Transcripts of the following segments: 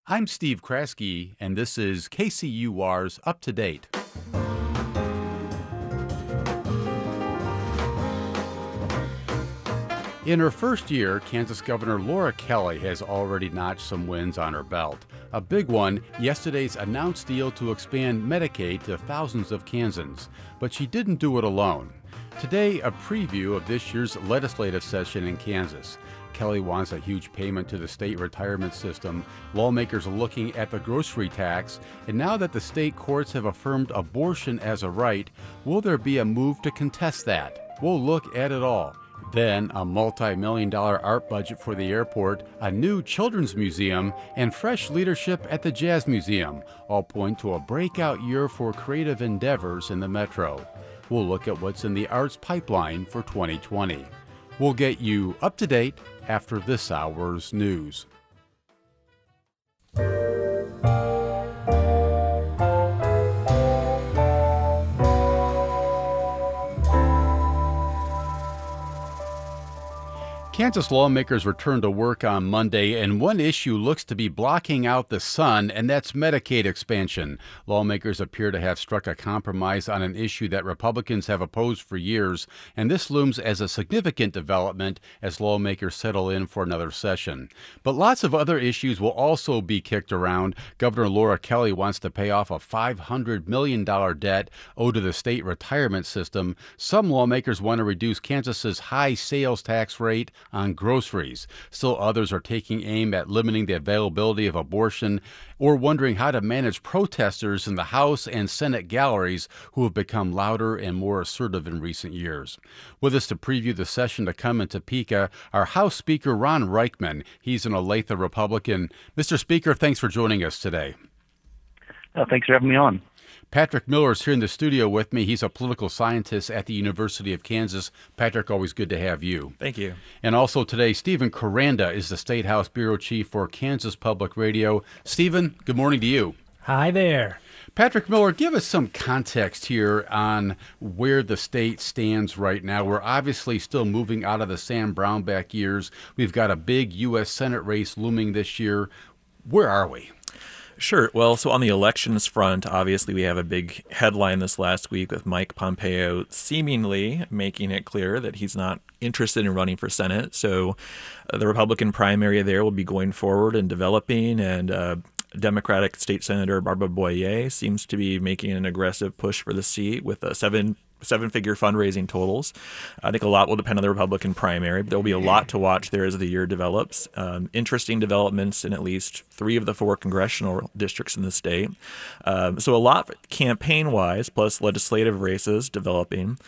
I'm Steve Kraske, and this is KCUR's Up to Date. In her first year, Kansas Governor Laura Kelly has already notched some wins on her belt. A big one, yesterday's announced deal to expand Medicaid to thousands of Kansans. But she didn't do it alone. Today, a preview of this year's legislative session in Kansas. Kelly wants a huge payment to the state retirement system. Lawmakers are looking at the grocery tax. And now that the state courts have affirmed abortion as a right, will there be a move to contest that? We'll look at it all. Then, a multi-million-dollar art budget for the airport, a new children's museum, and fresh leadership at the Jazz Museum all point to a breakout year for creative endeavors in the metro. We'll look at what's in the arts pipeline for 2020. We'll get you up to date after this hour's news. Kansas lawmakers returned to work on Monday, and one issue looks to be blocking out the sun, and that's Medicaid expansion. Lawmakers appear to have struck a compromise on an issue that Republicans have opposed for years, and this looms as a significant development as lawmakers settle in for another session. But lots of other issues will also be kicked around. Governor Laura Kelly wants to pay off a $500 million debt owed to the state retirement system. Some lawmakers want to reduce Kansas's high sales tax rate on groceries. Still others are taking aim at limiting the availability of abortion or wondering how to manage protesters in the House and Senate galleries who have become louder and more assertive in recent years. With us to preview the session to come in Topeka, our House Speaker Ron Reichman. He's an Olathe Republican. Mr. Speaker, thanks for joining us today. Thanks for having me on. Patrick Miller is here in the studio with me. He's a political scientist at the University of Kansas. Patrick, always good to have you. Thank you. And also today, Stephen Koranda is the State House Bureau Chief for Kansas Public Radio. Stephen, good morning to you. Hi there. Patrick Miller, give us some context here on where the state stands right now. We're obviously still moving out of the Sam Brownback years. We've got a big U.S. Senate race looming this year. Where are we? Sure. Well, so on the elections front, obviously we have a big headline this last week with Mike Pompeo seemingly making it clear that he's not interested in running for Senate. So the Republican primary there will be going forward and developing, and Democratic State Senator Barbara Boyer seems to be making an aggressive push for the seat with a seven-figure fundraising totals. I think a lot will depend on the Republican primary, but there'll be a lot to watch there as the year develops. Interesting developments in at least 3 of the 4 congressional districts in the state. So a lot campaign-wise, plus legislative races developing.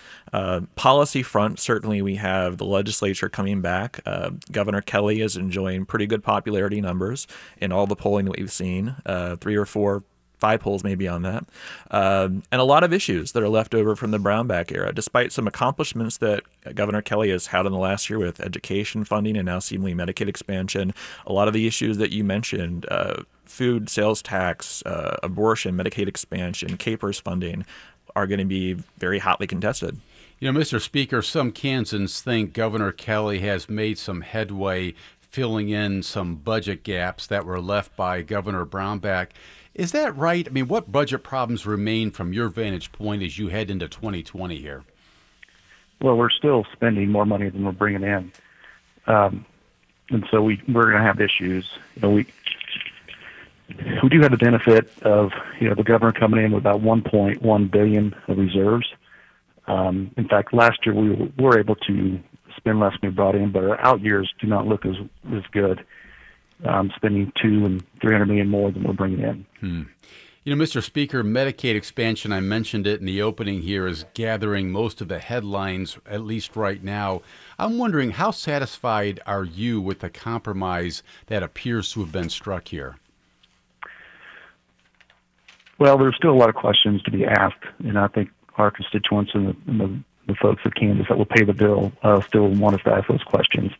Policy front, certainly we have the legislature coming back. Governor Kelly is enjoying pretty good popularity numbers in all the polling that we've seen, 3 or 4 5 polls maybe on that, and a lot of issues that are left over from the Brownback era, despite some accomplishments that Governor Kelly has had in the last year with education funding and now seemingly Medicaid expansion. A lot of the issues that you mentioned, food sales tax, abortion, Medicaid expansion, CAPERS funding, are going to be very hotly contested. You know, Mr. Speaker, some Kansans think Governor Kelly has made some headway filling in some budget gaps that were left by Governor Brownback. Is that right? I mean, what budget problems remain from your vantage point as you head into 2020 here? Well, we're still spending more money than we're bringing in. And so we're going to have issues. You know, we do have the benefit of, the governor coming in with about $1.1 billion of reserves. In fact, last year we were able to spend less than we brought in, but our out years do not look as good. Spending $200 and $300 million more than we're bringing in. You know, Mr. Speaker, Medicaid expansion, I mentioned it in the opening here, is gathering most of the headlines, at least right now. I'm wondering, how satisfied are you with the compromise that appears to have been struck here? Well, there's still a lot of questions to be asked, and I think our constituents and the folks of Kansas that will pay the bill still want us to ask those questions.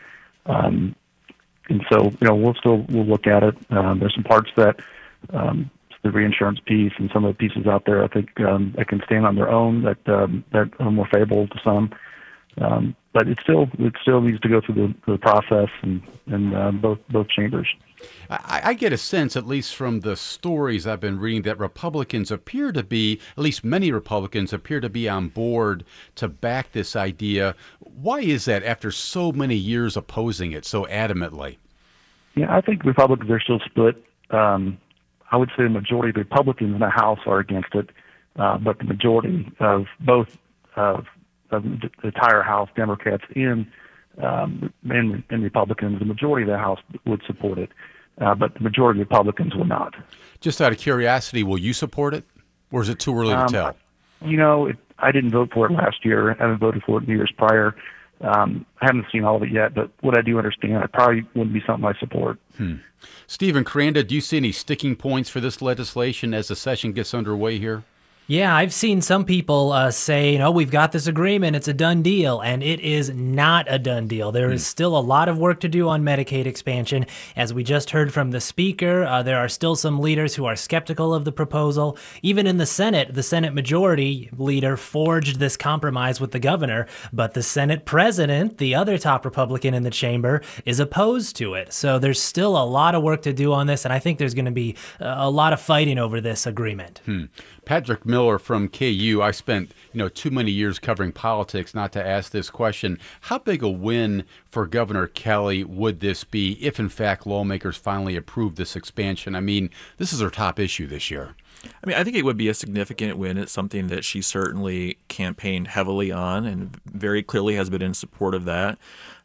And so, we'll look at it. There's some parts that the reinsurance piece and some of the pieces out there, I think that can stand on their own, that are more favorable to some. But it still needs to go through the process and both chambers. I get a sense, at least from the stories I've been reading, that Republicans appear to be, at least many Republicans appear to be on board to back this idea. Why is that after so many years opposing it so adamantly? Yeah, I think Republicans are still split. I would say the majority of the Republicans in the House are against it, but the majority of both of the entire House, Democrats and Republicans, the majority of the House would support it, but the majority of Republicans will not. Just out of curiosity, will you support it, or is it too early to tell? I didn't vote for it last year. I haven't voted for it in the years prior. I haven't seen all of it yet, but what I do understand, it probably wouldn't be something I support. Stephen Cranda, do you see any sticking points for this legislation as the session gets underway here? Yeah, I've seen some people say, we've got this agreement, it's a done deal, and it is not a done deal. There is still a lot of work to do on Medicaid expansion. As we just heard from the Speaker, there are still some leaders who are skeptical of the proposal. Even in the Senate Majority Leader forged this compromise with the governor, but the Senate President, the other top Republican in the chamber, is opposed to it. So there's still a lot of work to do on this, and I think there's going to be a lot of fighting over this agreement. Patrick Miller from KU. I spent, too many years covering politics not to ask this question. How big a win for Governor Kelly would this be if, in fact, lawmakers finally approve this expansion? I mean, this is her top issue this year. I think it would be a significant win. It's something that she certainly campaigned heavily on and very clearly has been in support of that.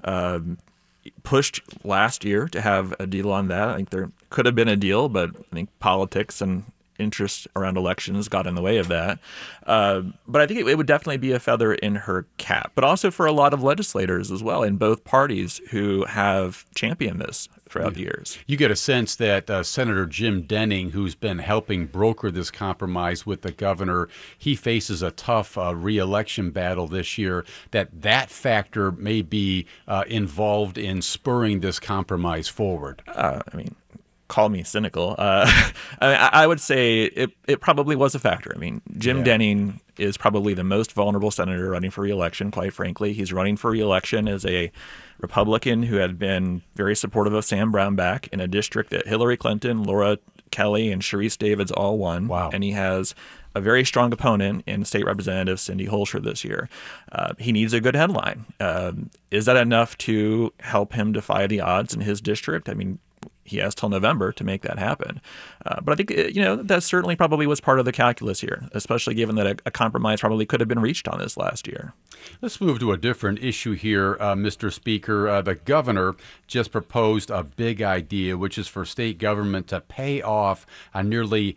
Pushed last year to have a deal on that. I think there could have been a deal, but I think politics and interest around elections got in the way of that. But I think it would definitely be a feather in her cap, but also for a lot of legislators as well in both parties who have championed this throughout the years. You get a sense that Senator Jim Denning, who's been helping broker this compromise with the governor, he faces a tough re-election battle this year, that factor may be involved in spurring this compromise forward. Call me cynical. I would say it probably was a factor. Jim Denning is probably the most vulnerable senator running for re-election, quite frankly. He's running for re-election as a Republican who had been very supportive of Sam Brownback in a district that Hillary Clinton, Laura Kelly, and Sharice Davids all won. Wow. And he has a very strong opponent in State Representative Cindy Holscher this year. He needs a good headline. Is that enough to help him defy the odds in his district? He has till November to make that happen. But I think, that certainly probably was part of the calculus here, especially given that a compromise probably could have been reached on this last year. Let's move to a different issue here, Mr. Speaker. The governor just proposed a big idea, which is for state government to pay off a nearly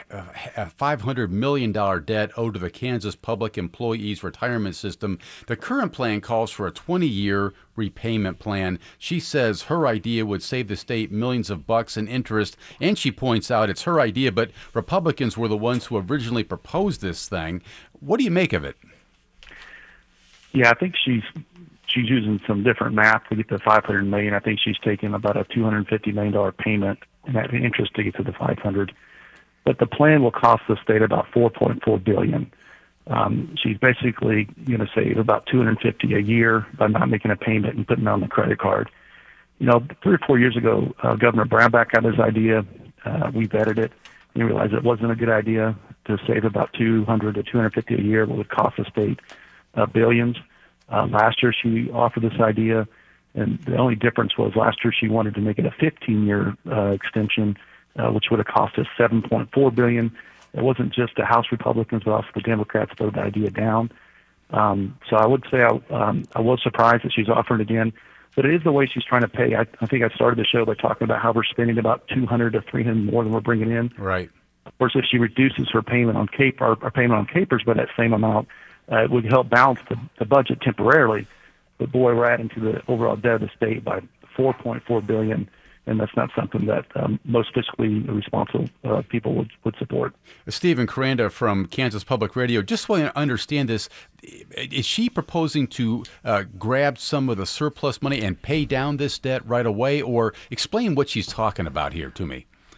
$500 million debt owed to the Kansas Public Employees Retirement System. The current plan calls for a 20-year repayment plan. She says her idea would save the state millions of bucks in interest, and she points out it's her idea, but Republicans were the ones who originally proposed this thing. What do you make of it? Yeah, I think she's using some different math to get to $500 million. I think she's taking about a $250 million payment and that interest to get to the 500. But the plan will cost the state about $4.4 billion. She's basically going to save about $250 a year by not making a payment and putting it on the credit card. 3 or 4 years ago, Governor Brownback got his idea. We vetted it and realized it wasn't a good idea to save about $200 to $250 a year, what would cost the state billions. Last year, she offered this idea, and the only difference was last year she wanted to make it a 15-year extension, which would have cost us $7.4 billion. It wasn't just the House Republicans, but also the Democrats voted the idea down. So I would say I was surprised that she's offering it again, but it is the way she's trying to pay. I think I started the show by talking about how we're spending about $200 to $300 more than we're bringing in. Right. Of course, if she reduces her payment on payment on capers by that same amount, it would help balance the budget temporarily. But boy, we're adding to the overall debt of the state by $4.4 billion. And that's not something that most fiscally responsible people would support. Stephen Cranda from Kansas Public Radio, just want to understand this. Is she proposing to grab some of the surplus money and pay down this debt right away? Or explain what she's talking about here to me.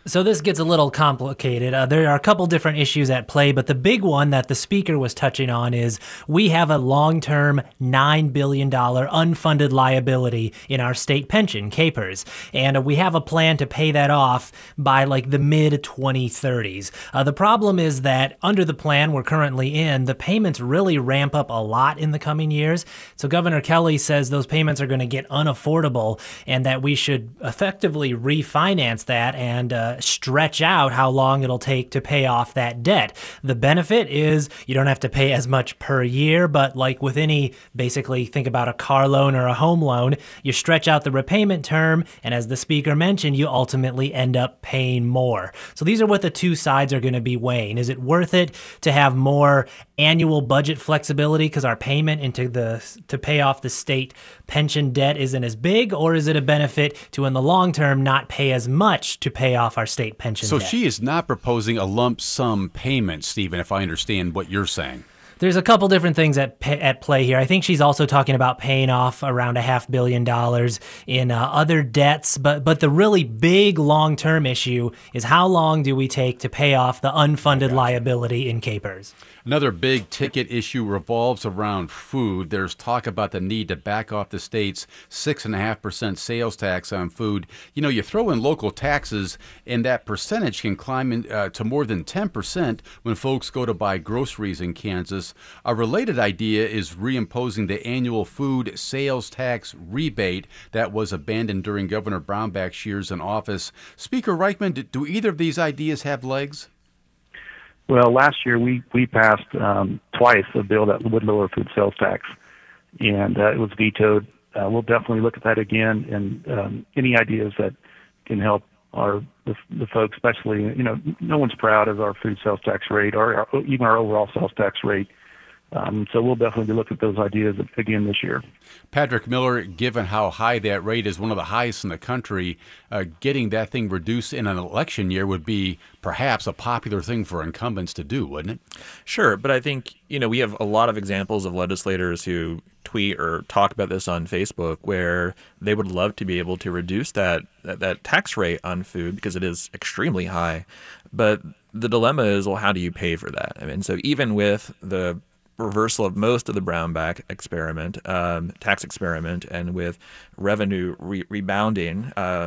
So this gets a little complicated. There are a couple different issues at play, but the big one that the speaker was touching on is we have a long-term $9 billion unfunded liability in our state pension, KPERS, and we have a plan to pay that off by like the mid-2030s. The problem is that under the plan we're currently in, the payments really ramp up a lot in the coming years. So Governor Kelly says those payments are going to get unaffordable and that we should effectively refinance that and stretch out how long it'll take to pay off that debt. The benefit is you don't have to pay as much per year, but like with any, basically think about a car loan or a home loan, you stretch out the repayment term, and as the speaker mentioned, you ultimately end up paying more. So these are what the two sides are going to be weighing. Is it worth it to have more annual budget flexibility because our payment to pay off the state pension debt isn't as big, or is it a benefit to in the long term not pay as much to pay off our state pension debt? So she is not proposing a lump sum payment, Stephen, if I understand what you're saying. There's a couple different things at play here. I think she's also talking about paying off around $500 million in other debts, but the really big long-term issue is how long do we take to pay off the unfunded liability in KPERS? Another big ticket issue revolves around food. There's talk about the need to back off the state's 6.5% sales tax on food. You know, you throw in local taxes, and that percentage can climb to more than 10% when folks go to buy groceries in Kansas. A related idea is reimposing the annual food sales tax rebate that was abandoned during Governor Brownback's years in office. Speaker Reichman, do either of these ideas have legs? Well, last year we passed twice a bill that would lower food sales tax, and it was vetoed. We'll definitely look at that again, and any ideas that can help the folks, especially, you know, no one's proud of our food sales tax rate or even our overall sales tax rate. So we'll definitely look at those ideas again this year. Patrick Miller, given how high that rate is, one of the highest in the country, getting that thing reduced in an election year would be perhaps a popular thing for incumbents to do, wouldn't it? Sure, but I think, you know, we have a lot of examples of legislators who tweet or talk about this on Facebook where they would love to be able to reduce that tax rate on food because it is extremely high. But the dilemma is, well, how do you pay for that? I mean, so even with the reversal of most of the Brownback tax experiment, and with revenue rebounding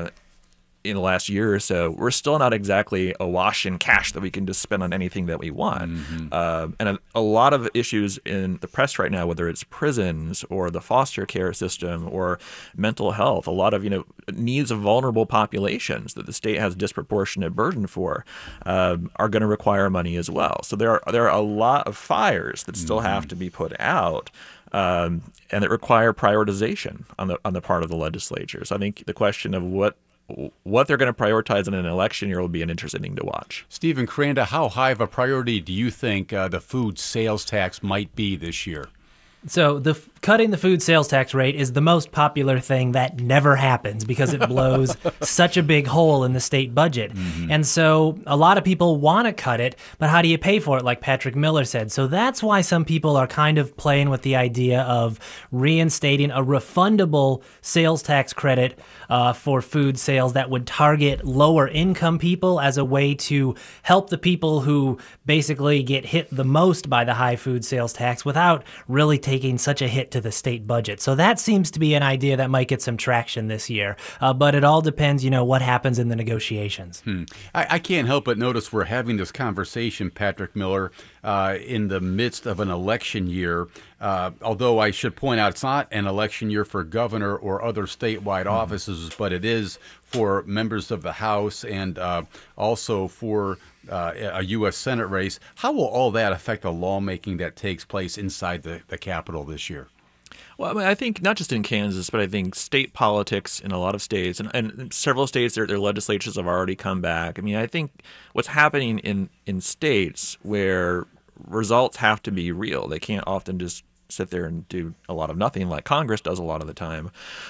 in the last year or so, we're still not exactly awash in cash that we can just spend on anything that we want. Mm-hmm. And a lot of issues in the press right now, whether it's prisons or the foster care system or mental health, a lot of needs of vulnerable populations that the state has disproportionate burden for, are going to require money as well. So there are a lot of fires that still have to be put out. And that require prioritization on the part of the legislature. So I think the question of what they're going to prioritize in an election year will be an interesting thing to watch. Stephen Kranda, how high of a priority do you think the food sales tax might be this year? So cutting the food sales tax rate is the most popular thing that never happens because it blows such a big hole in the state budget. Mm-hmm. And so a lot of people want to cut it, but how do you pay for it, like Patrick Miller said? So that's why some people are kind of playing with the idea of reinstating a refundable sales tax credit for food sales that would target lower income people as a way to help the people who basically get hit the most by the high food sales tax without really taking such a hit to the state budget. So that seems to be an idea that might get some traction this year. But it all depends, what happens in the negotiations. I can't help but notice we're having this conversation, Patrick Miller, in the midst of an election year. Although I should point out it's not an election year for governor or other statewide offices, but it is for members of the House and also for a U.S. Senate race. How will all that affect the lawmaking that takes place inside the Capitol this year? Well, I mean, I think not just in Kansas, but I think state politics in a lot of states and several states, their legislatures have already come back. I mean, I think what's happening in states where results have to be real, they can't often just sit there and do a lot of nothing like Congress does a lot of the time.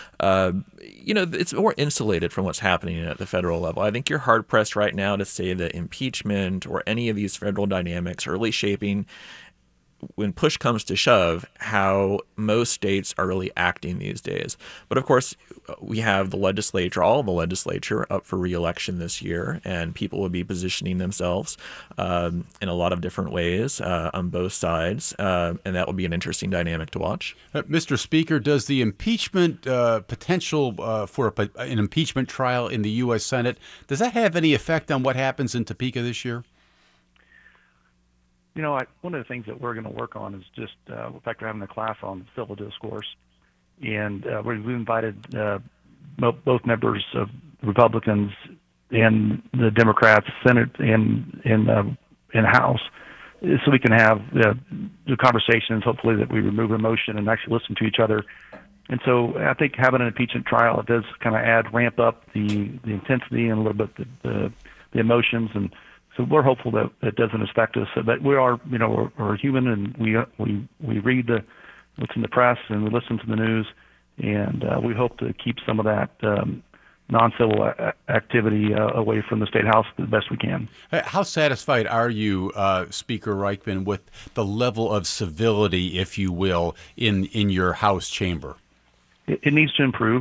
It's more insulated from what's happening at the federal level. I think you're hard pressed right now to say that impeachment or any of these federal dynamics are really shaping when push comes to shove, how most states are really acting these days. But of course, we have the legislature, all of the legislature, up for re-election this year, and people will be positioning themselves in a lot of different ways on both sides, and that will be an interesting dynamic to watch. Mr. Speaker, does the impeachment potential for an impeachment trial in the U.S. Senate, does that have any effect on what happens in Topeka this year? One of the things that we're going to work on is just, in fact, we're having a class on civil discourse, and we've invited both members of Republicans and the Democrats, Senate and House, so we can have the conversations, hopefully, that we remove emotion and actually listen to each other. And so I think having an impeachment trial, it does kind of ramp up the intensity and a little bit the emotions, and so we're hopeful that it doesn't affect us. But we are, we're human, and we read what's in the press, and we listen to the news, and we hope to keep some of that non-civil activity away from the State House the best we can. How satisfied are you, Speaker Reichman, with the level of civility, if you will, in your House chamber? It needs to improve.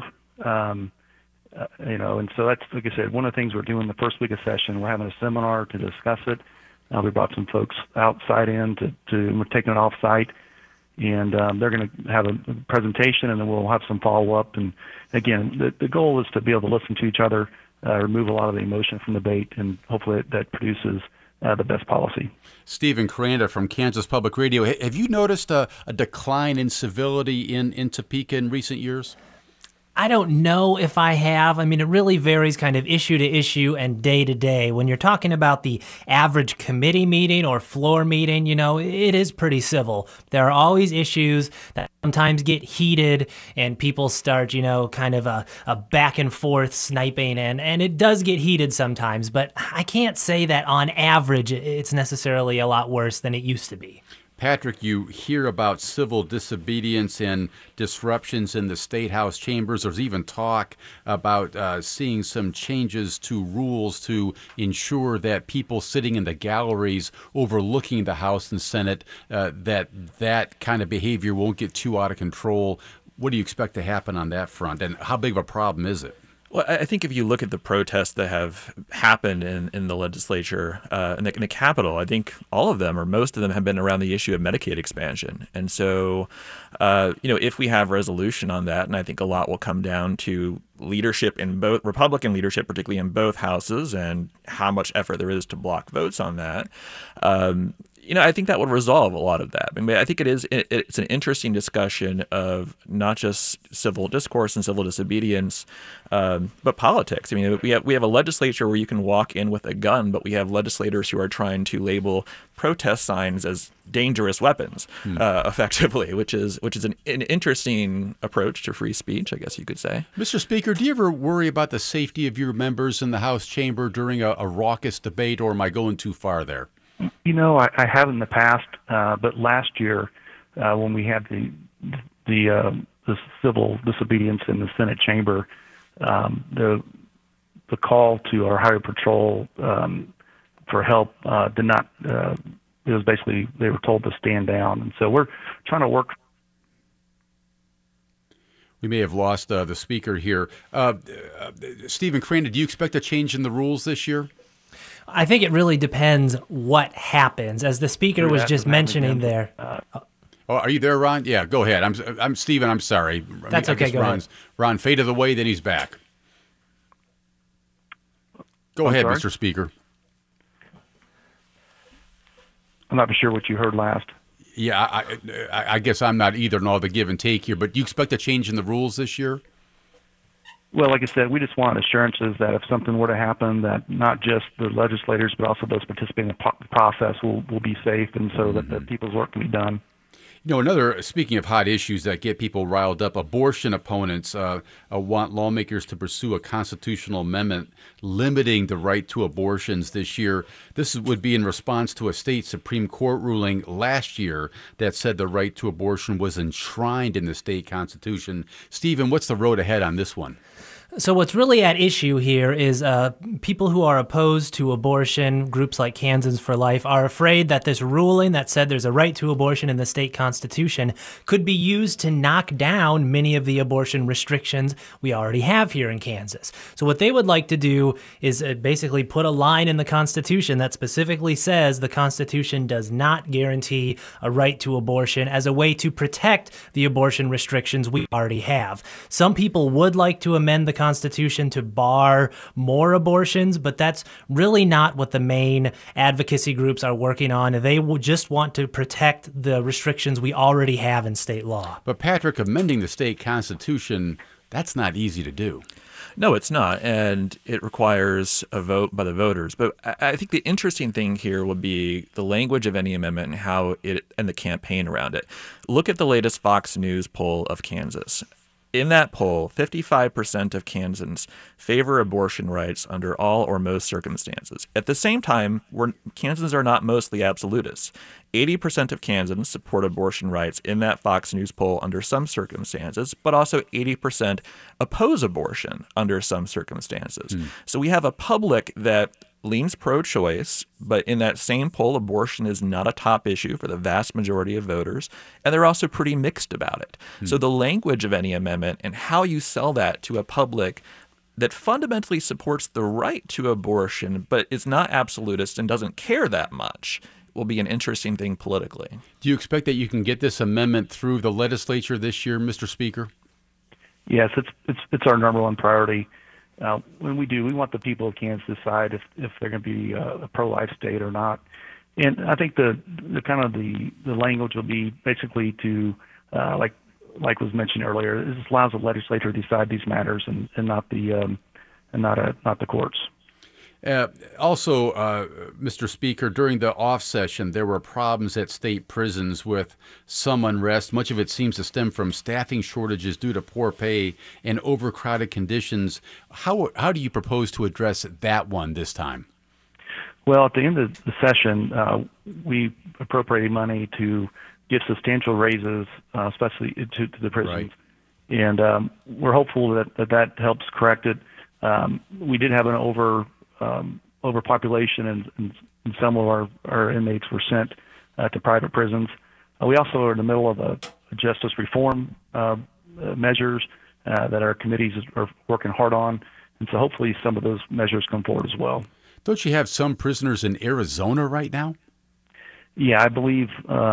And so that's, like I said, one of the things we're doing the first week of session. We're having a seminar to discuss it. We brought some folks outside in we're taking it off site, and they're going to have a presentation, and then we'll have some follow up. And again, the goal is to be able to listen to each other, remove a lot of the emotion from the debate, and hopefully that produces the best policy. Stephen Kranda from Kansas Public Radio. Have you noticed a decline in civility in Topeka in recent years? I don't know if I have. I mean, it really varies kind of issue to issue and day to day. When you're talking about the average committee meeting or floor meeting, it is pretty civil. There are always issues that sometimes get heated and people start, kind of a back and forth sniping, and it does get heated sometimes, but I can't say that on average it's necessarily a lot worse than it used to be. Patrick, you hear about civil disobedience and disruptions in the State House chambers. There's even talk about seeing some changes to rules to ensure that people sitting in the galleries overlooking the House and Senate, that kind of behavior won't get too out of control. What do you expect to happen on that front, and how big of a problem is it? Well, I think if you look at the protests that have happened in the legislature, in the Capitol, I think all of them or most of them have been around the issue of Medicaid expansion. And so, if we have resolution on that, and I think a lot will come down to leadership in both, Republican leadership, particularly in both houses, and how much effort there is to block votes on that. I think that would resolve a lot of that. I mean, I think it's an interesting discussion of not just civil discourse and civil disobedience, but politics. I mean, we have a legislature where you can walk in with a gun, but we have legislators who are trying to label protest signs as dangerous weapons, effectively, which is an interesting approach to free speech, I guess you could say. Mr. Speaker, do you ever worry about the safety of your members in the House chamber during a raucous debate, or am I going too far there? I have in the past, but last year when we had the civil disobedience in the Senate chamber, the call to our highway patrol for help did not. It was basically they were told to stand down, and so we're trying to work. We may have lost the speaker here. Stephen Kranda, do you expect a change in the rules this year? I think it really depends what happens. As the speaker was just mentioning there. Are you there, Ron? Yeah, go ahead. I'm Stephen. I'm sorry. That's okay. Go ahead. Ron faded away, then he's back. Go ahead, Mr. Speaker. I'm not sure what you heard last. Yeah, I guess I'm not either in all the give and take here, but do you expect a change in the rules this year? Well, like I said, we just want assurances that if something were to happen, that not just the legislators, but also those participating in the process will be safe, and so that the people's work can be done. Speaking of hot issues that get people riled up, abortion opponents want lawmakers to pursue a constitutional amendment limiting the right to abortions this year. This would be in response to a state Supreme Court ruling last year that said the right to abortion was enshrined in the state constitution. Stephen, what's the road ahead on this one? So what's really at issue here is people who are opposed to abortion, groups like Kansans for Life, are afraid that this ruling that said there's a right to abortion in the state constitution could be used to knock down many of the abortion restrictions we already have here in Kansas. So what they would like to do is basically put a line in the Constitution that specifically says the Constitution does not guarantee a right to abortion as a way to protect the abortion restrictions we already have. Some people would like to amend the Constitution to bar more abortions, but that's really not what the main advocacy groups are working on. They will just want to protect the restrictions we already have in state law. But Patrick, amending the state constitution, that's not easy to do. No, it's not, and it requires a vote by the voters. But I think the interesting thing here will be the language of any amendment and how it and the campaign around it. Look at the latest Fox News poll of Kansas. In that poll, 55% of Kansans favor abortion rights under all or most circumstances. At the same time, Kansans are not mostly absolutists. 80% of Kansans support abortion rights in that Fox News poll under some circumstances, but also 80% oppose abortion under some circumstances. So we have a public that leans pro-choice, but in that same poll, abortion is not a top issue for the vast majority of voters, and they're also pretty mixed about it. So the language of any amendment and how you sell that to a public that fundamentally supports the right to abortion, but is not absolutist and doesn't care that much, will be an interesting thing politically. Do you expect that you can get this amendment through the legislature this year, Mr. Speaker? Yes, it's our number one priority. When we do, we want the people of Kansas to decide if they're going to be a pro-life state or not. And I think the language will be basically to like was mentioned earlier. This allows the legislature to decide these matters and not the courts. Also, Mr. Speaker, during the off session, there were problems at state prisons with some unrest. Much of it seems to stem from staffing shortages due to poor pay and overcrowded conditions. How do you propose to address that one this time? Well, at the end of the session, we appropriated money to give substantial raises, especially to the prisons. Right. And we're hopeful that helps correct it. We did have an overpopulation, and some of our inmates were sent to private prisons. We also are in the middle of a justice reform measures that our committees are working hard on, and so hopefully some of those measures come forward as well. Don't you have some prisoners in Arizona right now? Yeah, I believe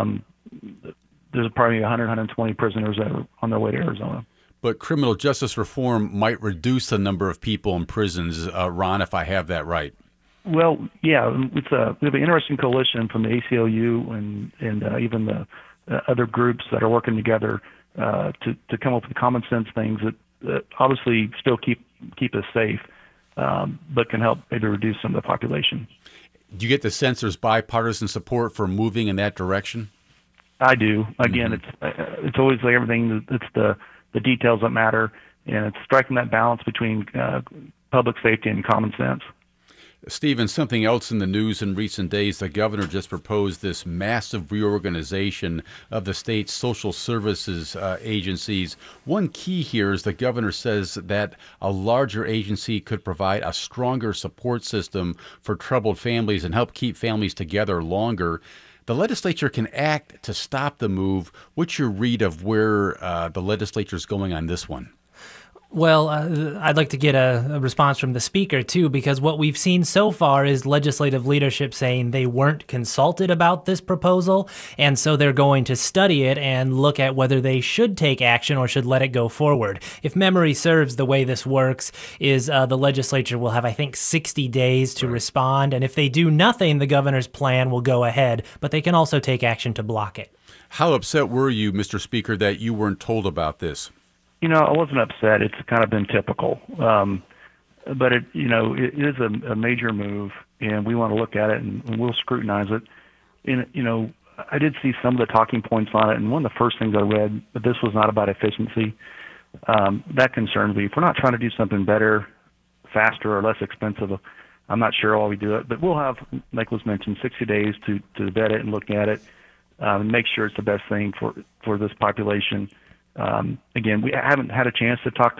there's probably 100, 120 prisoners that are on their way to Arizona. But criminal justice reform might reduce the number of people in prisons, Ron, if I have that right. Well, yeah, we have an interesting coalition from the ACLU and even the other groups that are working together to come up with common sense things that obviously still keep us safe, but can help maybe reduce some of the population. Do you get the sense there's bipartisan support for moving in that direction? I do. Again, it's always like everything. It's the details that matter, and it's striking that balance between public safety and common sense. Stephen, something else in the news in recent days, the governor just proposed this massive reorganization of the state's social services agencies. One key here is the governor says that a larger agency could provide a stronger support system for troubled families and help keep families together longer. The legislature can act to stop the move. What's your read of where the legislature is going on this one? Well, I'd like to get a response from the speaker, too, because what we've seen so far is legislative leadership saying they weren't consulted about this proposal, and so they're going to study it and look at whether they should take action or should let it go forward. If memory serves, the way this works is the legislature will have, I think, 60 days to respond, and if they do nothing, the governor's plan will go ahead, but they can also take action to block it. How upset were you, Mr. Speaker, that you weren't told about this? I wasn't upset. It's kind of been typical. But it is a major move, and we want to look at it, and we'll scrutinize it. And, I did see some of the talking points on it, and one of the first things I read, but this was not about efficiency. That concerns me. If we're not trying to do something better, faster, or less expensive, I'm not sure why we do it. But we'll have, like was mentioned, 60 days to vet it and look at it and make sure it's the best thing for this population. Again, we haven't had a chance to talk to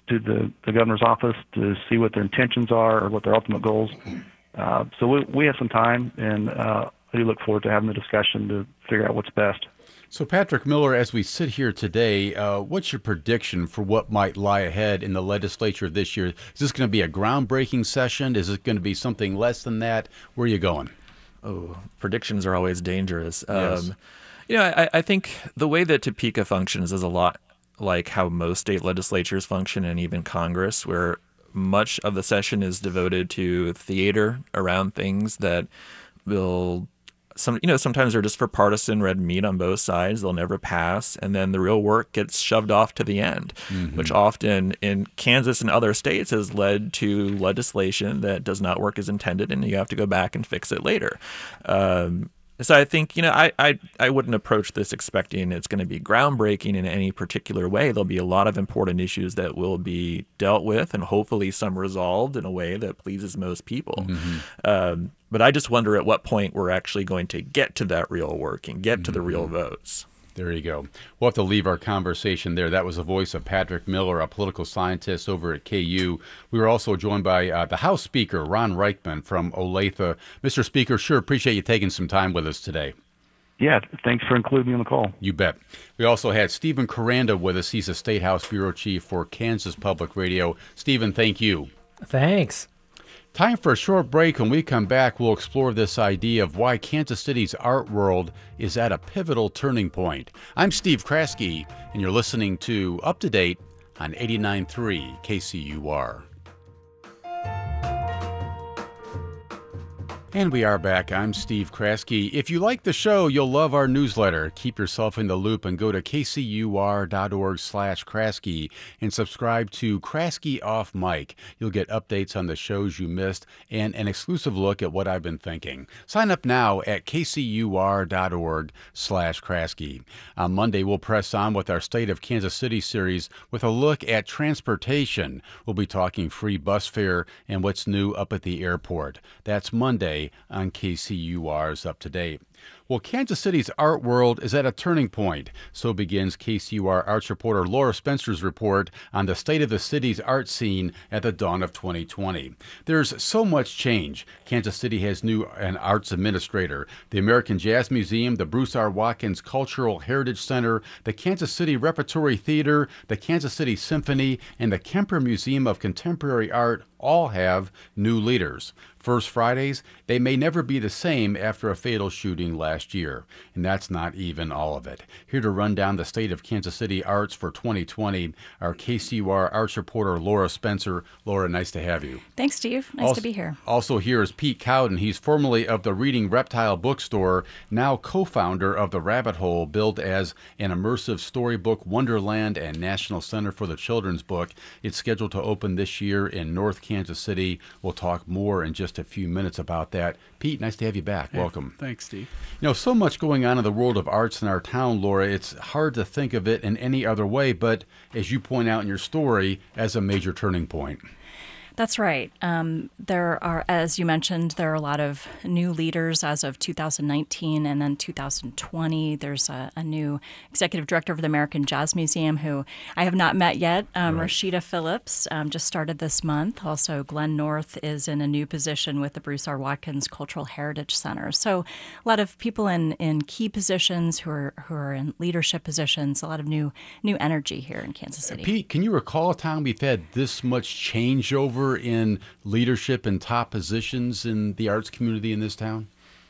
to the governor's office to see what their intentions are or what their ultimate goals. So we have some time, and I do look forward to having the discussion to figure out what's best. So, Patrick Miller, as we sit here today, what's your prediction for what might lie ahead in the legislature this year? Is this going to be a groundbreaking session? Is it going to be something less than that? Where are you going? Oh, predictions are always dangerous. Yes. I think the way that Topeka functions is a lot like how most state legislatures function, and even Congress, where much of the session is devoted to theater around things that will sometimes they're just for partisan red meat on both sides. They'll never pass. And then the real work gets shoved off to the end, which often in Kansas and other states has led to legislation that does not work as intended, and you have to go back and fix it later. So I think, I wouldn't approach this expecting it's going to be groundbreaking in any particular way. There'll be a lot of important issues that will be dealt with, and hopefully some resolved in a way that pleases most people. But I just wonder at what point we're actually going to get to that real work and get to the real votes. There you go. We'll have to leave our conversation there. That was the voice of Patrick Miller, a political scientist over at KU. We were also joined by the House Speaker, Ron Reichman from Olathe. Mr. Speaker, sure appreciate you taking some time with us today. Yeah, thanks for including me on the call. You bet. We also had Stephen Koranda with us. He's a State House Bureau Chief for Kansas Public Radio. Stephen, thank you. Thanks. Time for a short break. When we come back, we'll explore this idea of why Kansas City's art world is at a pivotal turning point. I'm Steve Kraske, and you're listening to Up to Date on 89.3 KCUR. And we are back. I'm Steve Kraske. If you like the show, you'll love our newsletter. Keep yourself in the loop and go to kcur.org/Kraske and subscribe to Kraske Off Mic. You'll get updates on the shows you missed and an exclusive look at what I've been thinking. Sign up now at kcur.org/Kraske. On Monday, we'll press on with our State of Kansas City series with a look at transportation. We'll be talking free bus fare and what's new up at the airport. That's Monday on KCUR's Up to Date. Well, Kansas City's art world is at a turning point. So begins KCUR arts reporter Laura Spencer's report on the state of the city's art scene at the dawn of 2020. There's so much change. Kansas City has an arts administrator. The American Jazz Museum, the Bruce R. Watkins Cultural Heritage Center, the Kansas City Repertory Theater, the Kansas City Symphony, and the Kemper Museum of Contemporary Art all have new leaders. First Fridays, they may never be the same after a fatal shooting last year. And that's not even all of it. Here to run down the state of Kansas City arts for 2020, our KCUR arts reporter, Laura Spencer. Laura, nice to have you. Thanks, Steve. Nice to be here. Also here is Pete Cowden. He's formerly of the Reading Reptile Bookstore, now co-founder of The Rabbit Hole, billed as an immersive storybook wonderland and National Center for the Children's Book. It's scheduled to open this year in North Kansas City. We'll talk more in just a few minutes about that. Pete, nice to have you back. Welcome. Thanks, Steve. So much going on in the world of arts in our town, Laura. It's hard to think of it in any other way, but as you point out in your story, as a major turning point. That's right. There are, as you mentioned, there are a lot of new leaders as of 2019 and then 2020. There's a new executive director of the American Jazz Museum who I have not met yet, Right. Rashida Phillips, just started this month. Also, Glenn North is in a new position with the Bruce R. Watkins Cultural Heritage Center. So a lot of people in key positions who are in leadership positions, a lot of new energy here in Kansas City. Pete, can you recall a time we've had this much changeover in leadership and top positions in the arts community in this town?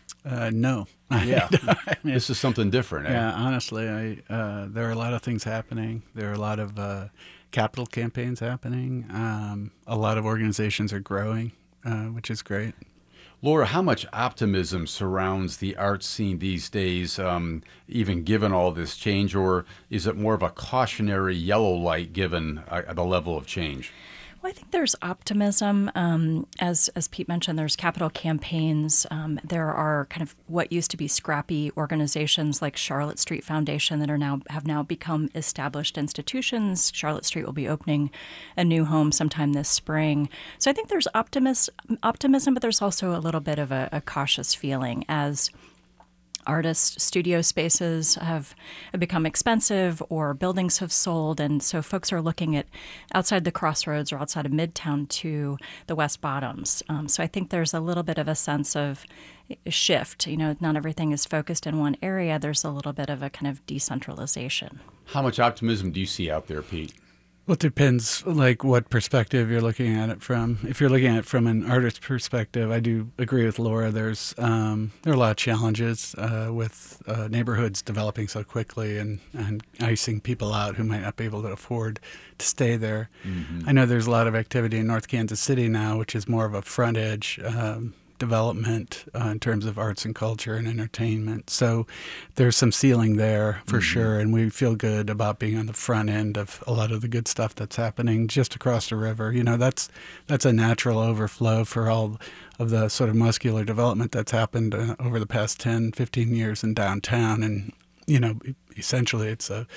No. Yeah. This is something different. Yeah, honestly, there are a lot of things happening. There are a lot of capital campaigns happening. A lot of organizations are growing, which is great. Laura, how much optimism surrounds the art scene these days, even given all this change, or is it more of a cautionary yellow light given the level of change? Well, I think there's optimism. As Pete mentioned, there's capital campaigns. There are kind of what used to be scrappy organizations like Charlotte Street Foundation that have now become established institutions. Charlotte Street will be opening a new home sometime this spring. So I think there's optimism, but there's also a little bit of a cautious feeling as artist studio spaces have become expensive or buildings have sold. And so folks are looking at outside the Crossroads or outside of Midtown to the West Bottoms. So I think there's a little bit of a sense of shift. Not everything is focused in one area. There's a little bit of a kind of decentralization. How much optimism do you see out there, Pete? Well, it depends, what perspective you're looking at it from. If you're looking at it from an artist perspective, I do agree with Laura. There are a lot of challenges with neighborhoods developing so quickly and icing people out who might not be able to afford to stay there. Mm-hmm. I know there's a lot of activity in North Kansas City now, which is more of a front edge development in terms of arts and culture and entertainment. So there's some ceiling there for sure, and we feel good about being on the front end of a lot of the good stuff that's happening just across the river. That's a natural overflow for all of the sort of muscular development that's happened over the past 10, 15 years in downtown. And, essentially it's a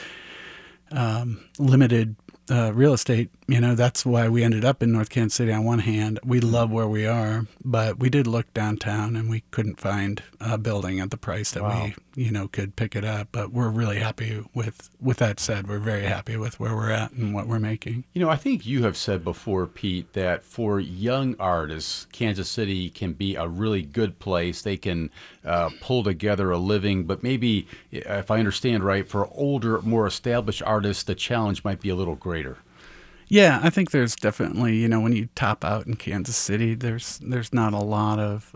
limited real estate. That's why we ended up in North Kansas City. On one hand, we love where we are, but we did look downtown and we couldn't find a building at the price that we, could pick it up. But we're really happy with that said. We're very happy with where we're at and what we're making. I think you have said before, Pete, that for young artists, Kansas City can be a really good place. They can pull together a living, but maybe, if I understand right, for older, more established artists, the challenge might be a little greater. Yeah, I think there's definitely, when you top out in Kansas City, there's not a lot of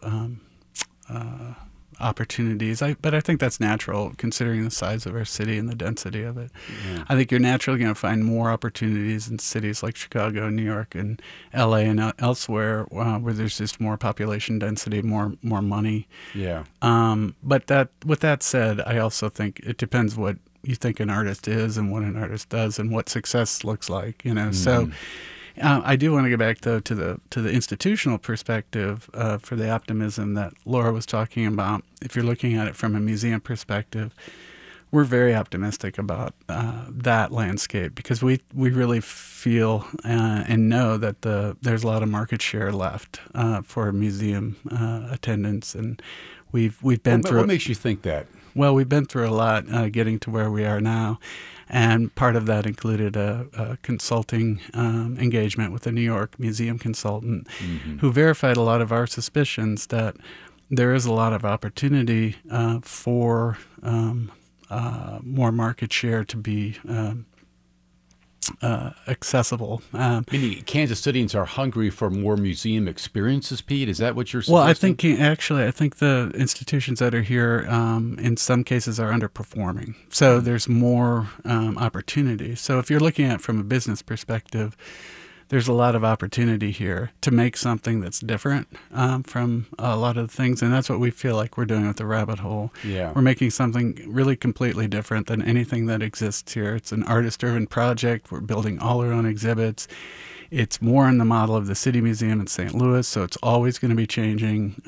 opportunities. But I think that's natural considering the size of our city and the density of it. Yeah. I think you're naturally going to find more opportunities in cities like Chicago, New York, and LA and elsewhere where there's just more population density, more money. Yeah. But with that said, I also think it depends what you think an artist is and what an artist does and what success looks like, So I do want to go back though to the institutional perspective for the optimism that Laura was talking about. If you're looking at it from a museum perspective, we're very optimistic about that landscape because we really feel and know that there's a lot of market share left for museum attendance, and we've been through. What makes you think that? Well, we've been through a lot getting to where we are now, and part of that included a consulting engagement with a New York museum consultant who verified a lot of our suspicions that there is a lot of opportunity for more market share to be accessible. Meaning Kansas Cityans are hungry for more museum experiences, Pete? Is that what you're suggesting? Well, I think the institutions that are here in some cases are underperforming. So there's more opportunity. So if you're looking at it from a business perspective, there's a lot of opportunity here to make something that's different from a lot of the things. And that's what we feel like we're doing with the Rabbit Hole. Yeah. We're making something really completely different than anything that exists here. It's an artist-driven project. We're building all our own exhibits. It's more in the model of the City Museum in St. Louis, so it's always going to be changing.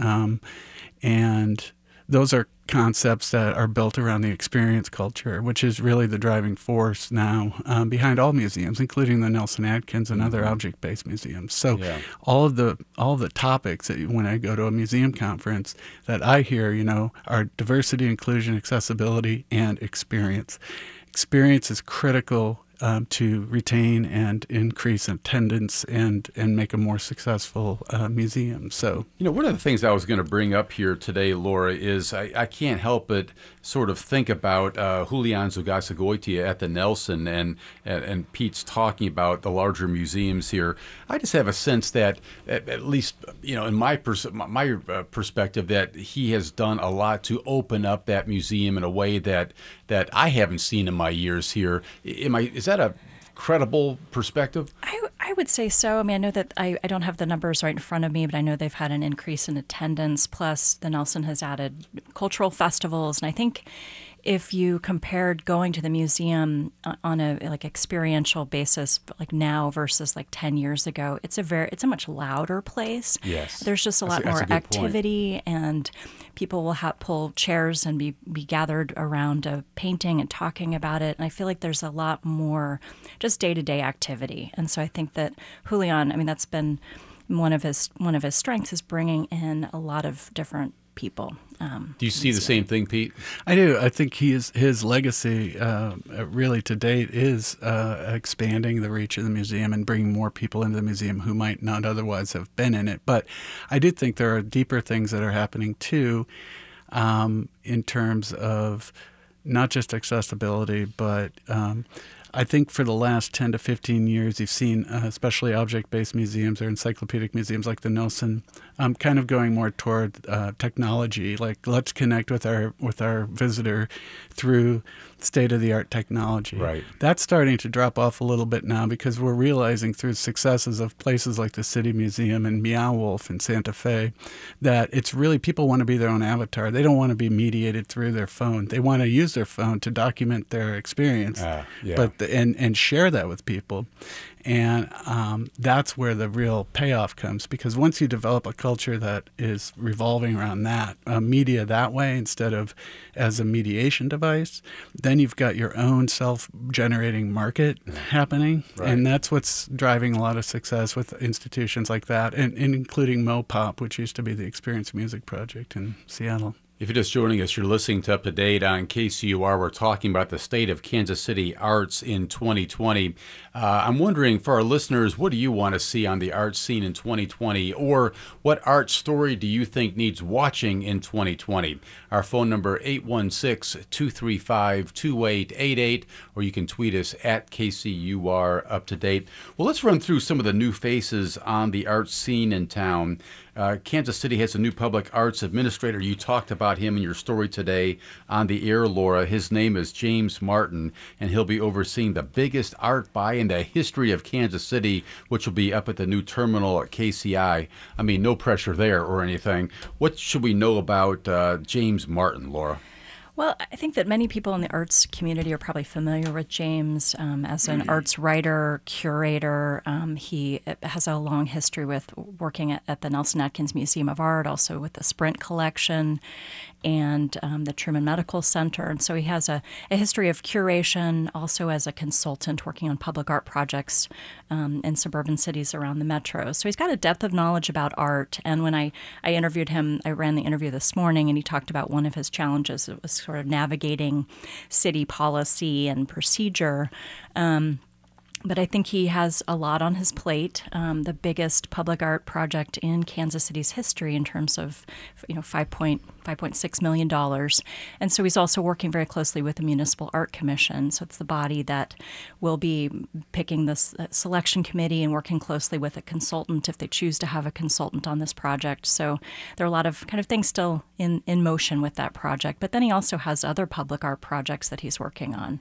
And those are concepts that are built around the experience culture, which is really the driving force now behind all museums, including the Nelson Atkins and other object-based museums. So all of the topics that when I go to a museum conference that I hear, are diversity, inclusion, accessibility, and experience. Experience is critical to retain and increase attendance and make a more successful museum. So, one of the things I was going to bring up here today, Laura, is I can't help but sort of think about Julian Zugasagoitia at the Nelson and Pete's talking about the larger museums here. I just have a sense that, at least, in my perspective, that he has done a lot to open up that museum in a way that I haven't seen in my years here. Is that a credible perspective? I would say so. I mean, I know that I don't have the numbers right in front of me, but I know they've had an increase in attendance. Plus, the Nelson has added cultural festivals. And I think if you compared going to the museum on a experiential basis, like now versus 10 years ago, it's a much louder place. Yes. There's just a lot more activity, and people will pull chairs and be gathered around a painting and talking about it. And I feel like there's a lot more just day-to-day activity. And so I think that Julian, that's been one of his strengths, is bringing in a lot of different people. Do you see the same thing, Pete? I do. I think his legacy really to date is expanding the reach of the museum and bringing more people into the museum who might not otherwise have been in it. But I do think there are deeper things that are happening too, in terms of not just accessibility, but I think for the last 10 to 15 years, you've seen especially object-based museums or encyclopedic museums like the Nelson kind of going more toward technology. Like, let's connect with our visitor through state-of-the-art technology. Right. That's starting to drop off a little bit now because we're realizing through successes of places like the City Museum and Meow Wolf in Santa Fe that it's really people want to be their own avatar. They don't want to be mediated through their phone. They want to use their phone to document their experience, and share that with people. And that's where the real payoff comes, because once you develop a culture that is revolving around that, media that way instead of as a mediation device, then you've got your own self-generating market happening. Right. And that's what's driving a lot of success with institutions like that, and including Mopop, which used to be the Experience Music Project in Seattle. If you're just joining us, you're listening to Up to Date on KCUR. We're talking about the state of Kansas City arts in 2020. I'm wondering, for our listeners, what do you want to see on the art scene in 2020? Or what art story do you think needs watching in 2020? Our phone number, 816-235-2888, or you can tweet us at KCUR Up to Date. Well, let's run through some of the new faces on the art scene in town. Kansas City has a new public arts administrator. You talked about him in your story today on the air, Laura. His name is James Martin, and he'll be overseeing the biggest art buy in the history of Kansas City, which will be up at the new terminal at KCI. I mean, no pressure there or anything. What should we know about James Martin, Laura? Well, I think that many people in the arts community are probably familiar with James as an arts writer, curator. He has a long history with working at the Nelson Atkins Museum of Art, also with the Sprint Collection and the Truman Medical Center. And so he has a history of curation, also as a consultant working on public art projects in suburban cities around the metro. So he's got a depth of knowledge about art. And when I interviewed him, I ran the interview this morning, and he talked about one of his challenges. It was sort of navigating city policy and procedure. But I think he has a lot on his plate. The biggest public art project in Kansas City's history in terms of, $5.6 million. And so he's also working very closely with the Municipal Art Commission. So it's the body that will be picking this selection committee and working closely with a consultant if they choose to have a consultant on this project. So there are a lot of kind of things still in motion with that project. But then he also has other public art projects that he's working on.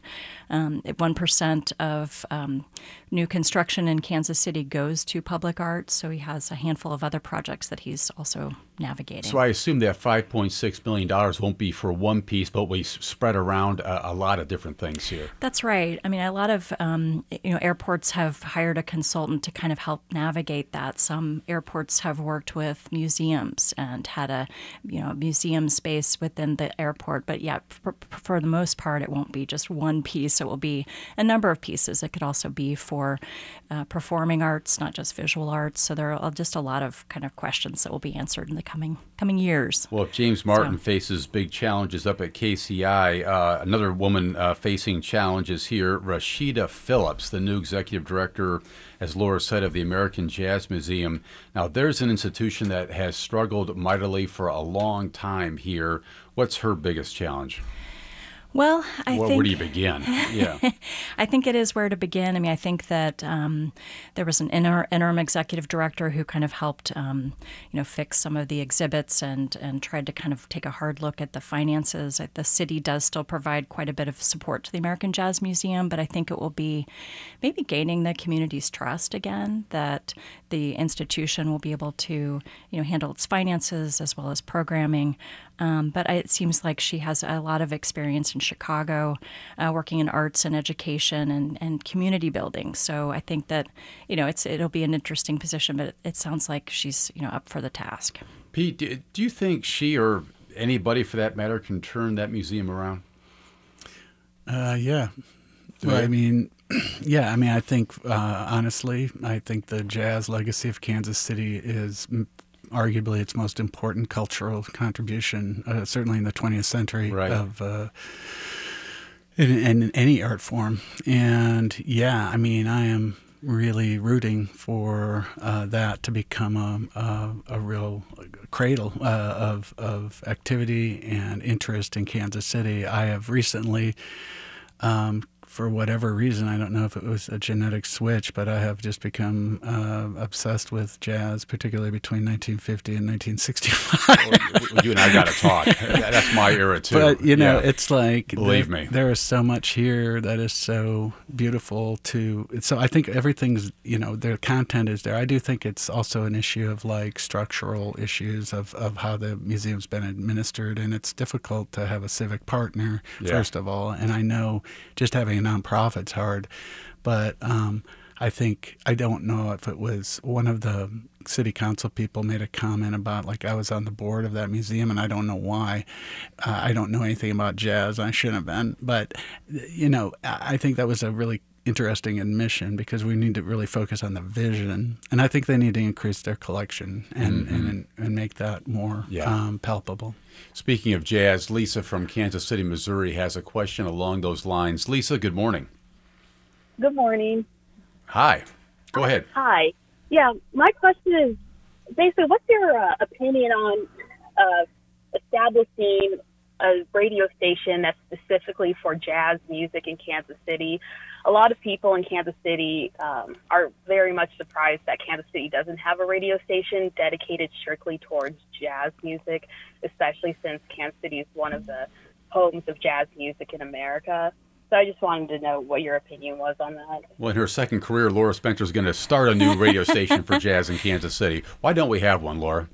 1% of new construction in Kansas City goes to public art, so he has a handful of other projects that he's also navigating. So I assume that $5.6 million won't be for one piece, but we spread around a lot of different things here. That's right. I mean, a lot of airports have hired a consultant to kind of help navigate that. Some airports have worked with museums and had a museum space within the airport. But yeah, for the most part, it won't be just one piece. It will be a number of pieces. It could also be for performing arts, not just visual arts. So there are just a lot of kind of questions that will be answered in the coming years. Well, if James Martin faces big challenges up at KCI, another woman facing challenges here, Rashida Phillips, the new executive director, as Laura said, of the American Jazz Museum. Now, there's an institution that has struggled mightily for a long time here. What's her biggest challenge? Well, where do you begin? Yeah, I think it is where to begin. I mean, I think that there was an interim executive director who kind of helped, fix some of the exhibits and tried to kind of take a hard look at the finances. The city does still provide quite a bit of support to the American Jazz Museum, but I think it will be maybe gaining the community's trust again, that the institution will be able to, handle its finances as well as programming. But it seems like she has a lot of experience in Chicago, working in arts and education and community building. So I think that, it'll be an interesting position, but it sounds like she's, up for the task. Pete, do you think she or anybody for that matter can turn that museum around? Yeah. Well, I think, honestly, I think the jazz legacy of Kansas City is arguably its most important cultural contribution, certainly in the 20th century, Right. of in any art form. And yeah, I mean, I am really rooting for that to become a real cradle of activity and interest in Kansas City. I have recently, for whatever reason, I don't know if it was a genetic switch, but I have just become obsessed with jazz, particularly between 1950 and 1965. You and I got to talk. That's my era too. But Yeah. it's like Believe me. there is so much here that is so beautiful. So I think everything's, the content is there. I do think it's also an issue of like structural issues of how the museum's been administered, and it's difficult to have a civic partner, first of all. And I know just having a nonprofit's hard, but I don't know if it was one of the city council people made a comment about, like, I was on the board of that museum, and I don't know why. I don't know anything about jazz. I shouldn't have been. But, I think that was a really interesting admission, because we need to really focus on the vision. And I think they need to increase their collection and make that more palpable. Speaking of jazz, Lisa from Kansas City, Missouri has a question along those lines. Lisa, good morning. Good morning. Hi. Go ahead. Hi. Yeah, my question is basically, what's your opinion on establishing a radio station that's specifically for jazz music in Kansas City? A lot of people in Kansas City are very much surprised that Kansas City doesn't have a radio station dedicated strictly towards jazz music, especially since Kansas City is one of the homes of jazz music in America. So I just wanted to know what your opinion was on that. Well, in her second career, Laura Spencer is going to start a new radio station for jazz in Kansas City. Why don't we have one, Laura?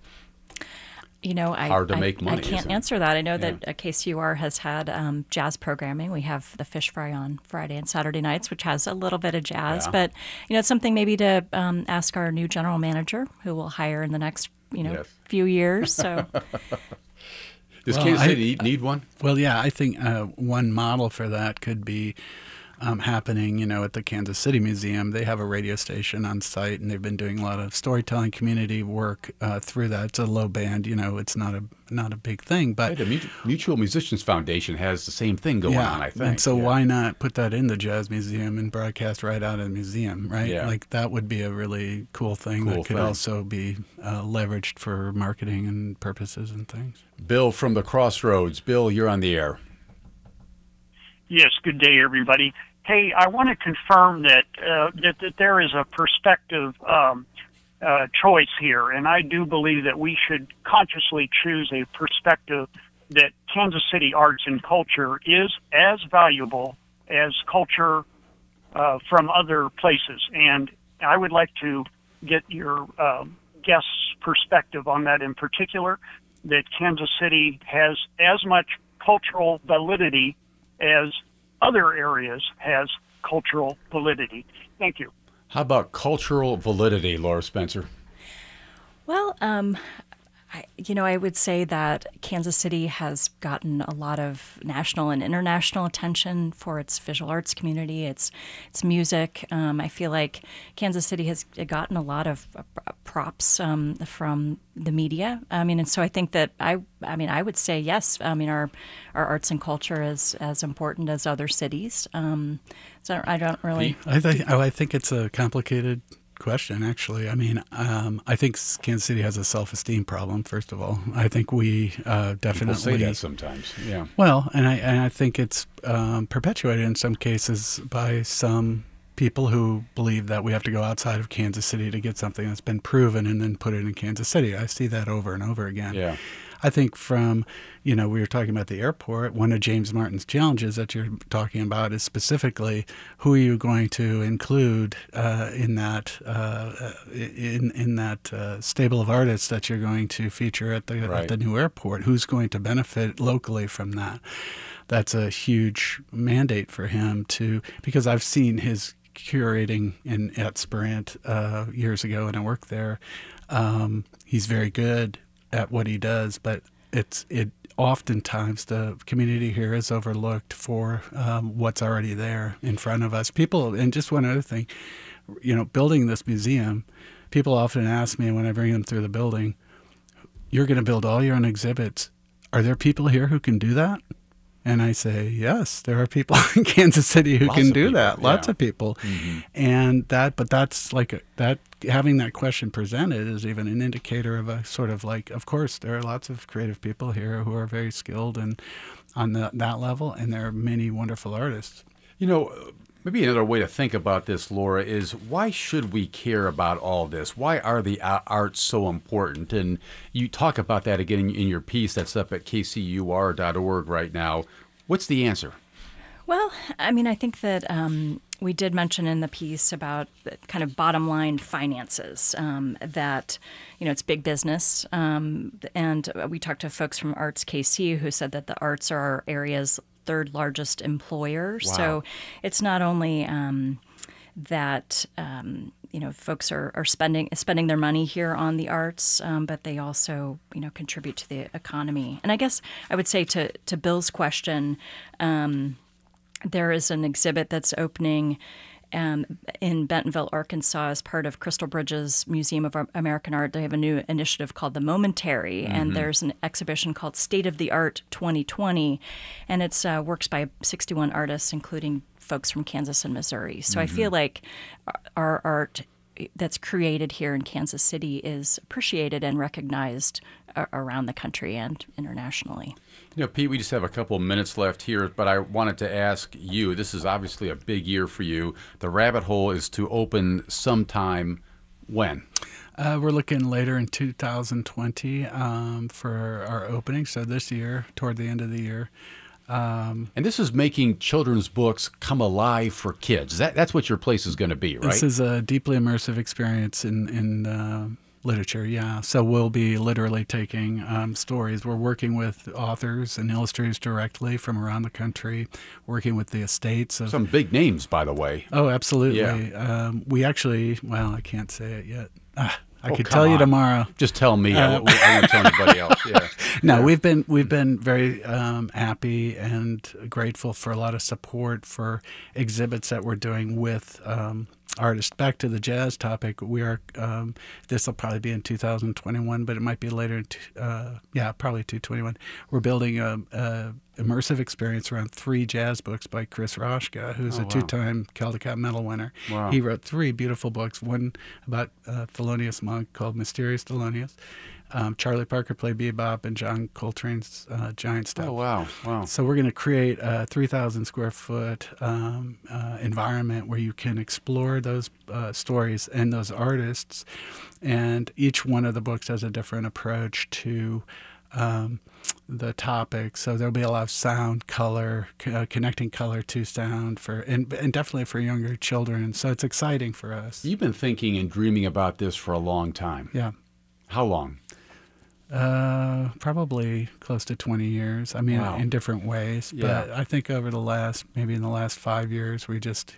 Hard to make money, I can't isn't it? answer that. I know that KCUR has had jazz programming. We have the Fish Fry on Friday and Saturday nights, which has a little bit of jazz. Yeah. But, it's something maybe to ask our new general manager, who we'll hire in the next, few years. So Does Kansas City need one? Well, yeah, I think one model for that could be happening, at the Kansas City Museum. They have a radio station on site, and they've been doing a lot of storytelling community work through that. It's a low band, it's not a big thing, but The Mutual Musicians Foundation has the same thing going on, I think. And so why not put that in the Jazz Museum and broadcast right out of the museum, right? Yeah. Like, that would be a really cool thing that could also be leveraged for marketing and purposes and things. Bill from the Crossroads. Bill, you're on the air. Yes, good day, everybody. Hey, I want to confirm that that there is a perspective choice here, and I do believe that we should consciously choose a perspective that Kansas City arts and culture is as valuable as culture from other places. And I would like to get your guest's perspective on that in particular, that Kansas City has as much cultural validity as other areas has cultural validity. Thank you. How about cultural validity, Laura Spencer? Well, I would say that Kansas City has gotten a lot of national and international attention for its visual arts community, its music. I feel like Kansas City has gotten a lot of props from the media. And so I think that I would say yes. Our arts and culture is as important as other cities. So I don't really. I think it's a complicated question, actually. I think Kansas City has a self-esteem problem, first of all. I think we definitely People say that sometimes, yeah. Well, and I think it's perpetuated in some cases by some people who believe that we have to go outside of Kansas City to get something that's been proven and then put it in Kansas City. I see that over and over again. Yeah. I think from, we were talking about the airport, one of James Martin's challenges that you're talking about is specifically who are you going to include in that stable of artists that you're going to feature at the new airport. Who's going to benefit locally from that? That's a huge mandate for him because I've seen his curating at Sprint years ago when I worked there. He's very good at what he does, but oftentimes the community here is overlooked for what's already there in front of us. People, and just one other thing, building this museum, people often ask me when I bring them through the building, you're going to build all your own exhibits. Are there people here who can do that? And I say, yes, there are people in Kansas City who can do that. Lots of people. Mm-hmm. And but that's that having that question presented is even an indicator of a sort of like, of course, there are lots of creative people here who are very skilled and on that level, and there are many wonderful artists. Maybe another way to think about this, Laura, is why should we care about all this? Why are the arts so important? And you talk about that again in your piece that's up at kcur.org right now. What's the answer? Well, I think that we did mention in the piece about the kind of bottom line finances, that, it's big business. And we talked to folks from Arts KC who said that the arts are our area's third largest employer. Wow. So it's not only that folks are spending their money here on the arts, but they also contribute to the economy. And I guess I would say to Bill's question, there is an exhibit that's opening in Bentonville, Arkansas, as part of Crystal Bridges Museum of American Art. They have a new initiative called The Momentary, and there's an exhibition called State of the Art 2020, and it's works by 61 artists, including folks from Kansas and Missouri. So I feel like our art that's created here in Kansas City is appreciated and recognized around the country and internationally. Pete, we just have a couple of minutes left here, but I wanted to ask you, this is obviously a big year for you. The Rabbit Hole is to open sometime when? We're looking later in 2020 for our opening, so this year, toward the end of the year. And this is making children's books come alive for kids. That's what your place is going to be, right? This is a deeply immersive experience in literature, yeah. So we'll be literally taking stories. We're working with authors and illustrators directly from around the country, working with the estates of some big names, by the way. Oh, absolutely. Yeah. We actually, I can't say it yet. I could tell you tomorrow. Just tell me. I won't tell anybody else. Yeah. No, we've been very happy and grateful for a lot of support for exhibits that we're doing with artists. Back to the jazz topic, we are. This will probably be in 2021, but it might be later. Probably 2021. We're building a immersive experience around 3 jazz books by Chris Roshka, who's a 2-time Caldecott Medal winner. Wow. He wrote 3 beautiful books, one about Thelonious Monk called Mysterious Thelonious. Charlie Parker played bebop and John Coltrane's Giant Step. Oh, wow. So we're going to create a 3,000 square foot environment where you can explore those stories and those artists. And each one of the books has a different approach to the topic. So there'll be a lot of sound, color, connecting color to sound and definitely for younger children. So it's exciting for us. You've been thinking and dreaming about this for a long time. Yeah. How long? Probably close to 20 years. Wow. In different ways. But I think over the last 5 years, we just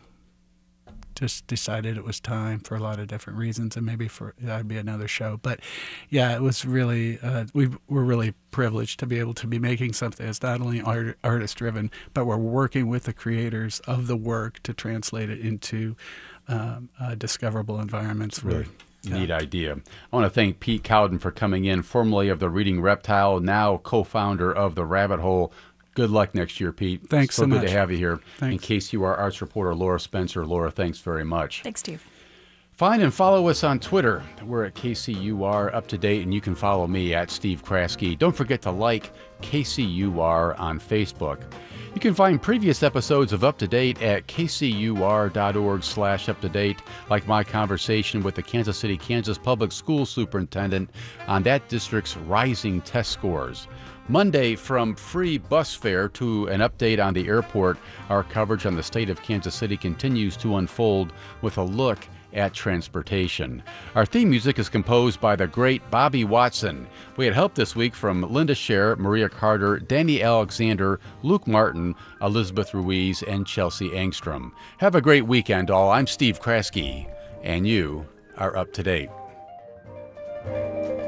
decided it was time for a lot of different reasons, and maybe that'd be another show. But yeah, it was really, we were really privileged to be able to be making something that's not only artist driven, but we're working with the creators of the work to translate it into discoverable environments. Really. Neat idea. I want to thank Pete Cowden for coming in, formerly of the Reading Reptile, now co-founder of the Rabbit Hole. Good luck next year, Pete. Thanks so much. Good to have you here. Thanks. In case you are arts reporter Laura Spencer. Laura, thanks very much. Thanks, Steve. Find and follow us on Twitter. We're at KCUR Up to Date, and you can follow me at Steve Kraske. Don't forget to like KCUR on Facebook. You can find previous episodes of Up to Date at kcur.org/uptodate, like my conversation with the Kansas City, Kansas Public Schools Superintendent on that district's rising test scores. Monday, from free bus fare to an update on the airport, our coverage on the state of Kansas City continues to unfold with a look at transportation. Our theme music is composed by the great Bobby Watson. We had help this week from Linda Scher, Maria Carter, Danny Alexander, Luke Martin, Elizabeth Ruiz, and Chelsea Angstrom. Have a great weekend, all. I'm Steve Kraske, and you are up to date.